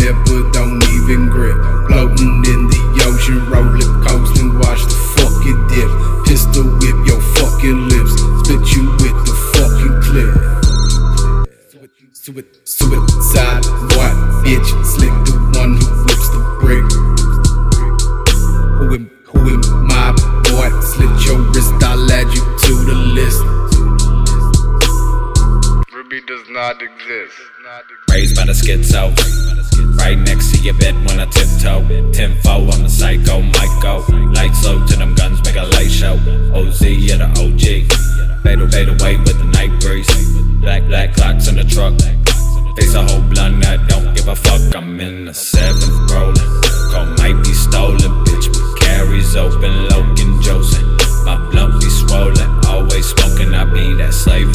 never, don't even grip. Floating in the ocean, roller coasting, watch the fucking dip. Pistol whip your fucking lips, spit you with the fucking clip. Suicide, what bitch? Slick the one who flips the brick. Who am I, boy? Slit your wrist, I'll add you to the list. Ruby does not exist. Raised by the schizo, right next to your bed when I tiptoe. 10-4, I'm the psycho, Myco. Lights low to them guns, make a light show. OZ, yeah, the OG. Fade away with the night breeze. Black clocks in the truck. Face a whole blunt, I don't give a fuck. I'm in the 7th rolling. Car might be stolen, bitch, but carries open. Logan Joseph. My blunt be swollen. Always smoking, I be that slave